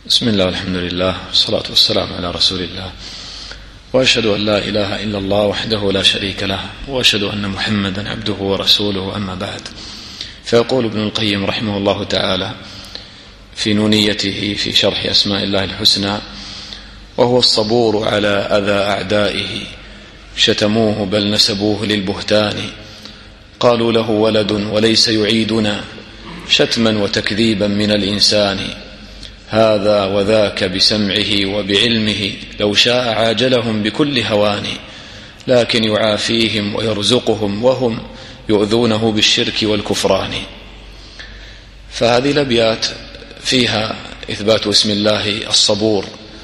بسم الله والحمد لله والصلاة والسلام على رسول الله، وأشهد أن لا إله إلا الله وحده لا شريك له، وأشهد أن محمدا عبده ورسوله، أما بعد. فيقول ابن القيم رحمه الله تعالى في نونيته في شرح أسماء الله الحسنى: وهو الصبور على أذى أعدائه، شتموه بل نسبوه للبهتان، قالوا له ولد وليس يعيدنا، شتما وتكذيبا من الإنسان، هذا وذاك بسمعه وبعلمه، لو شاء عاجلهم بكل هوان، لكن يعافيهم ويرزقهم وهم يؤذونه بالشرك والكفران. فهذه الأبيات فيها إثبات اسم الله الصبور،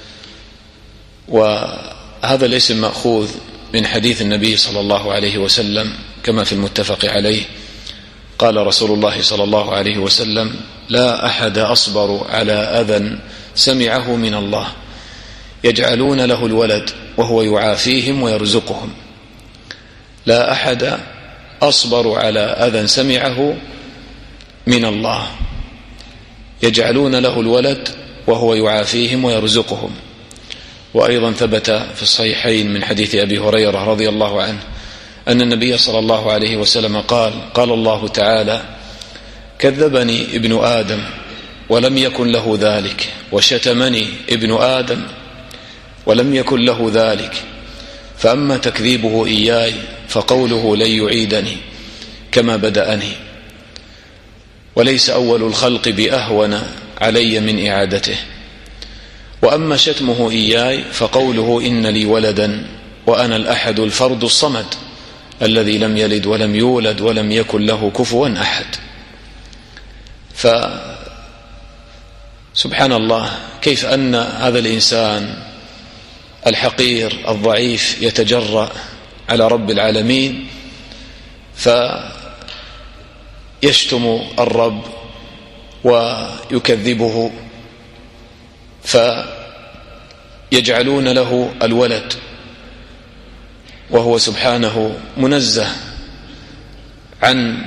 وهذا الاسم مأخوذ من حديث النبي صلى الله عليه وسلم كما في المتفق عليه. قال رسول الله صلى الله عليه وسلم: لا أحد أصبر على أذى سمعه من الله، يجعلون له الولد وهو يعافيهم ويرزقهم. لا أحد أصبر على أذى سمعه من الله، يجعلون له الولد وهو يعافيهم ويرزقهم. وأيضا ثبت في الصحيحين من حديث أبي هريرة رضي الله عنه أن النبي صلى الله عليه وسلم قال الله تعالى: كذبني ابن آدم ولم يكن له ذلك، وشتمني ابن آدم ولم يكن له ذلك، فأما تكذيبه إياي فقوله لن يعيدني كما بدأني، وليس أول الخلق بأهون علي من إعادته، وأما شتمه إياي فقوله إن لي ولدا وأنا الأحد الفرد الصمد الذي لم يلد ولم يولد ولم يكن له كفوا أحد. فسبحان الله، كيف أن هذا الإنسان الحقير الضعيف يتجرأ على رب العالمين فيشتم الرب ويكذبه، فيجعلون له الولد وهو سبحانه منزه عن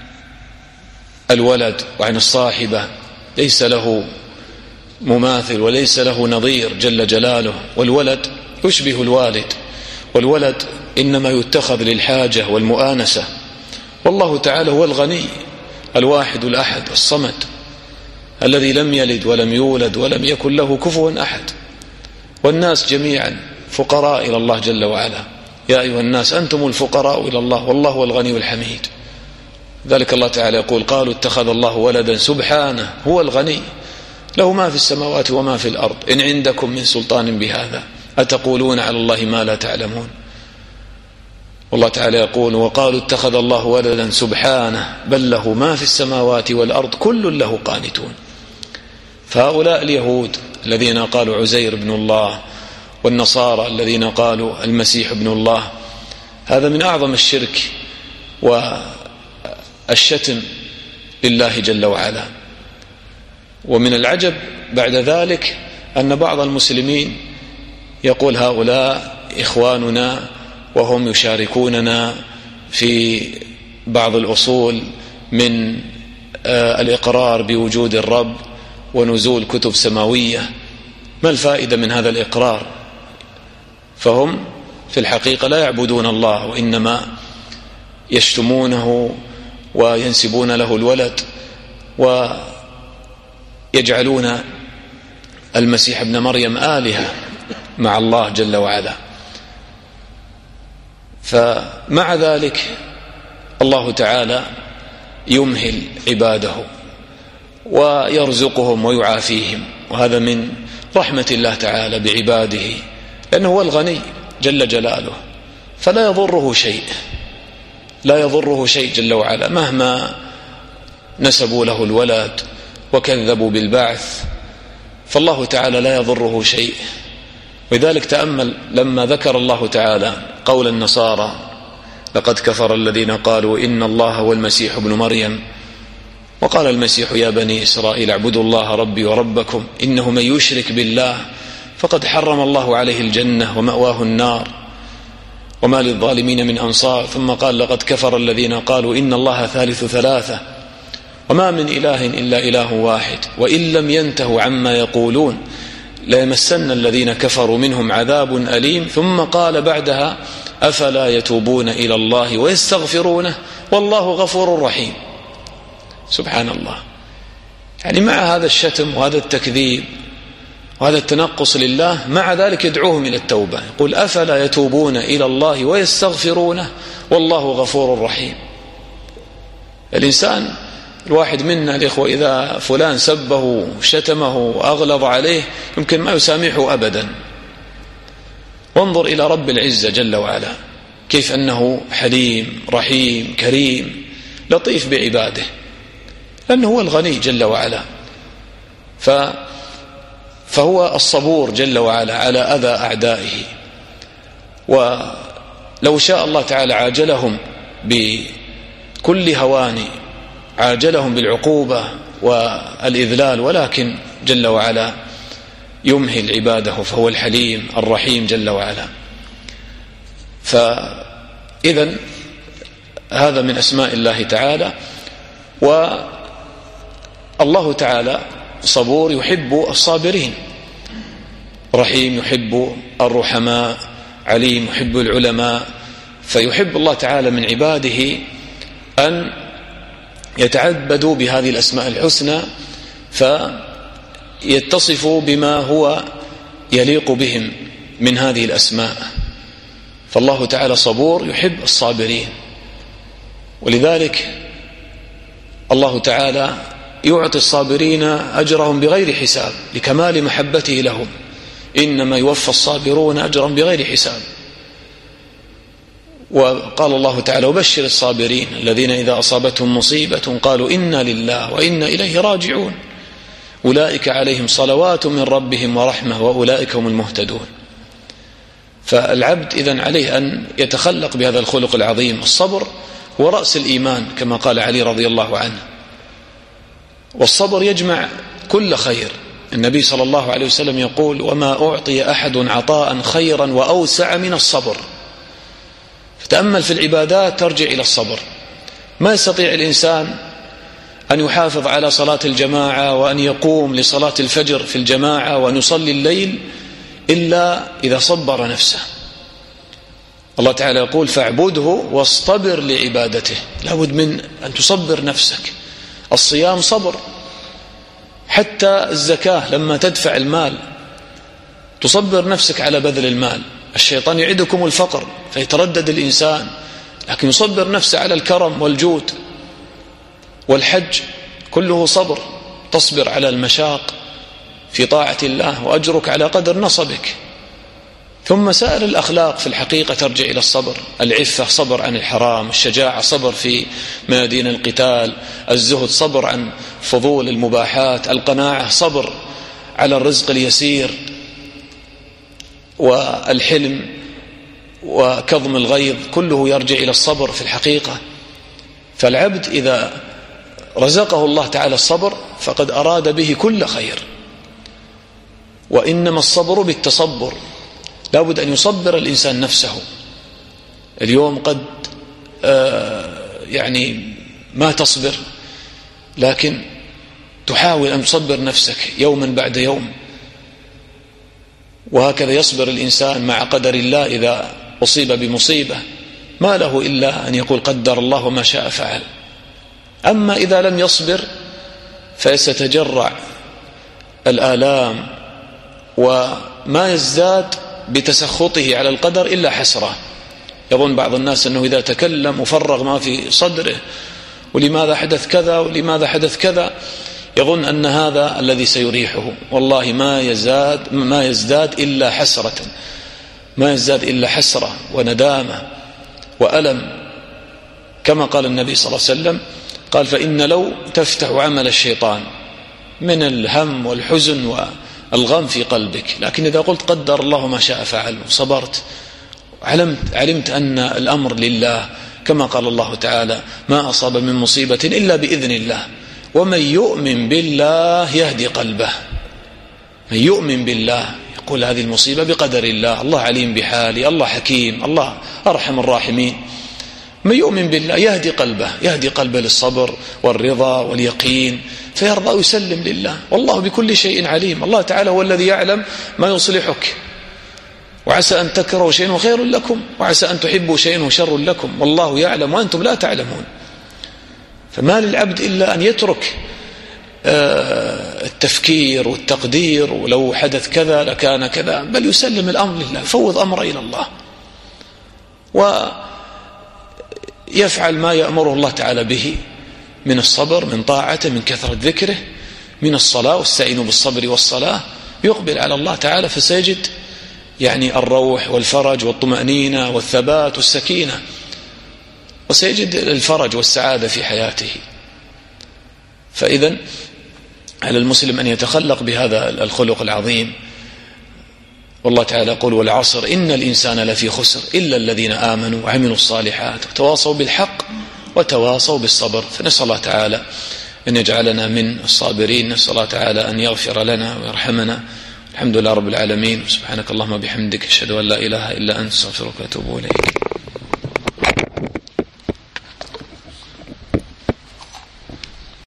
الولد وعن الصاحبة، ليس له مماثل وليس له نظير جل جلاله. والولد يشبه الوالد، والولد إنما يتخذ للحاجة والمؤانسة، والله تعالى هو الغني الواحد الأحد الصمد الذي لم يلد ولم يولد ولم يكن له كفوا أحد. والناس جميعا فقراء إلى الله جل وعلا: يا أيها الناس أنتم الفقراء إلى الله والله هو الغني الحميد. ذلك الله تعالى يقول: قالوا اتخذ الله ولدا سبحانه هو الغني له ما في السماوات وما في الأرض، إن عندكم من سلطان بهذا أتقولون على الله ما لا تعلمون. والله تعالى يقول: وقالوا اتخذ الله ولدا سبحانه بل له ما في السماوات والأرض كل له قانتون. فهؤلاء اليهود الذين قالوا عزير ابن الله، والنصارى الذين قالوا المسيح ابن الله، هذا من أعظم الشرك والشتم لله جل وعلا. ومن العجب بعد ذلك أن بعض المسلمين يقول هؤلاء إخواننا وهم يشاركوننا في بعض الأصول من الإقرار بوجود الرب ونزول كتب سماوية. ما الفائدة من هذا الإقرار؟ فهم في الحقيقة لا يعبدون الله، وإنما يشتمونه وينسبون له الولد، ويجعلون المسيح ابن مريم آلهة مع الله جل وعلا. فمع ذلك الله تعالى يمهل عباده ويرزقهم ويعافيهم، وهذا من رحمة الله تعالى بعباده، لأنه هو الغني جل جلاله، فلا يضره شيء، لا يضره شيء جل وعلا، مهما نسبوا له الولد وكذبوا بالبعث فالله تعالى لا يضره شيء. ولذلك تأمل لما ذكر الله تعالى قول النصارى: لقد كفر الذين قالوا إن الله هو المسيح ابن مريم، وقال المسيح يا بني إسرائيل اعبدوا الله ربي وربكم، إنه من يشرك بالله فقد حرم الله عليه الجنة ومأواه النار وما للظالمين من أنصار. ثم قال: لقد كفر الذين قالوا إن الله ثالث ثلاثة، وما من إله إلا إله واحد وإن لم ينتهوا عما يقولون ليمسن الذين كفروا منهم عذاب أليم. ثم قال بعدها أفلا يتوبون إلى الله ويستغفرونه والله غفور رحيم. سبحان الله، يعني مع هذا الشتم وهذا التكذيب وهذا التنقص لله، مع ذلك يدعوهم إلى التوبة، يقول أفلا يتوبون إلى الله ويستغفرونه والله غفور رحيم. الإنسان الواحد منا الإخوة إذا فلان سبه وشتمه وأغلظ عليه يمكن ما يسامحه أبدا. وانظر إلى رب العزة جل وعلا كيف أنه حليم رحيم كريم لطيف بعباده، لأنه هو الغني جل وعلا. فهو الصبور جل وعلا على أذى أعدائه. ولو شاء الله تعالى عاجلهم بكل هوان، عاجلهم بالعقوبة والإذلال، ولكن جل وعلا يمهل عباده، فهو الحليم الرحيم جل وعلا. فإذن هذا من أسماء الله تعالى. والله تعالى صبور يحب الصابرين، رحيم يحب الرحماء، عليم يحب العلماء. فيحب الله تعالى من عباده أن يتعبدوا بهذه الأسماء الحسنى فيتصفوا بما هو يليق بهم من هذه الأسماء. فالله تعالى صبور يحب الصابرين، ولذلك الله تعالى يعطي الصابرين أجرهم بغير حساب لكمال محبته لهم، إنما يوفى الصابرون أجرهم بغير حساب. وقال الله تعالى وبشر الصابرين الذين إذا أصابتهم مصيبة قالوا إنا لله وإنا إليه راجعون أولئك عليهم صلوات من ربهم ورحمة وأولئك هم المهتدون. فالعبد إذن عليه أن يتخلق بهذا الخلق العظيم. الصبر هو رأس الإيمان كما قال علي رضي الله عنه، والصبر يجمع كل خير. النبي صلى الله عليه وسلم يقول وما أعطي أحد عطاء خيرا وأوسع من الصبر. فتأمل في العبادات ترجع إلى الصبر. ما يستطيع الإنسان أن يحافظ على صلاة الجماعة وأن يقوم لصلاة الفجر في الجماعة وأن يصلي الليل إلا إذا صبر نفسه. الله تعالى يقول فاعبده واصطبر لعبادته، لابد من أن تصبر نفسك. الصيام صبر، حتى الزكاة لما تدفع المال تصبر نفسك على بذل المال. الشيطان يعدكم الفقر فيتردد الإنسان، لكن يصبر نفسه على الكرم والجود. والحج كله صبر، تصبر على المشاق في طاعة الله وأجرك على قدر نصبك. ثم سائر الأخلاق في الحقيقة ترجع إلى الصبر. العفة صبر عن الحرام، الشجاعة صبر في ميادين القتال، الزهد صبر عن فضول المباحات، القناعة صبر على الرزق اليسير، والحلم وكظم الغيظ كله يرجع إلى الصبر في الحقيقة. فالعبد إذا رزقه الله تعالى الصبر فقد أراد به كل خير. وإنما الصبر بالتصبر، لابد أن يصبر الإنسان نفسه. اليوم قد يعني ما تصبر، لكن تحاول أن تصبر نفسك يوما بعد يوم. وهكذا يصبر الإنسان مع قدر الله. إذا أصيب بمصيبة ما له إلا أن يقول قدر الله وما شاء فعل. أما إذا لم يصبر فسيتجرع الآلام وما يزداد بتسخطه على القدر إلا حسرة. يظن بعض الناس أنه إذا تكلم وفرغ ما في صدره ولماذا حدث كذا ولماذا حدث كذا، يظن أن هذا الذي سيريحه. والله ما يزداد إلا حسرة، ما يزداد إلا حسرة وندامة وألم. كما قال النبي صلى الله عليه وسلم قال فإن لو تفتح عمل الشيطان من الهم والحزن والغم في قلبك، لكن إذا قلت قدر الله ما شاء فعل وصبرت علمت أن الأمر لله، كما قال الله تعالى ما أصاب من مصيبة إلا بإذن الله ومن يؤمن بالله يهدي قلبه. من يؤمن بالله يقول هذه المصيبة بقدر الله، الله عليم بحالي، الله حكيم، الله أرحم الراحمين. من يؤمن بالله يهدي قلبه للصبر والرضا واليقين، فيرضى ويسلم لله، والله بكل شيء عليم. الله تعالى هو الذي يعلم ما يصلحك، وعسى أن تكرهوا شيئا خير لكم، وعسى أن تحبوا شيئا شر لكم، والله يعلم وأنتم لا تعلمون. فما للعبد إلا أن يترك التفكير والتقدير، ولو حدث كذا لكان كذا، بل يسلم الأمر لله، يفوض أمره إلى الله، ويفعل ما يأمره الله تعالى به من الصبر، من طاعته، من كثرة ذكره، من الصلاة، واستعينوا بالصبر والصلاة، يقبل على الله تعالى، فسيجد يعني الروح والفرج والطمأنينة والثبات والسكينة، وسيجد الفرج والسعادة في حياته. فإذن على المسلم أن يتخلق بهذا الخلق العظيم. والله تعالى يقول: والعصر إن الإنسان لفي خسر إلا الذين آمنوا وعملوا الصالحات وتواصوا بالحق وتواصوا بالصبر. فنسأل الله تعالى أن يجعلنا من الصابرين، نسأل الله تعالى أن يغفر لنا ويرحمنا. الحمد لله رب العالمين، سبحانك اللهم وبحمدك، أشهد أن لا إله إلا أنت، أستغفرك وأتوب إليك.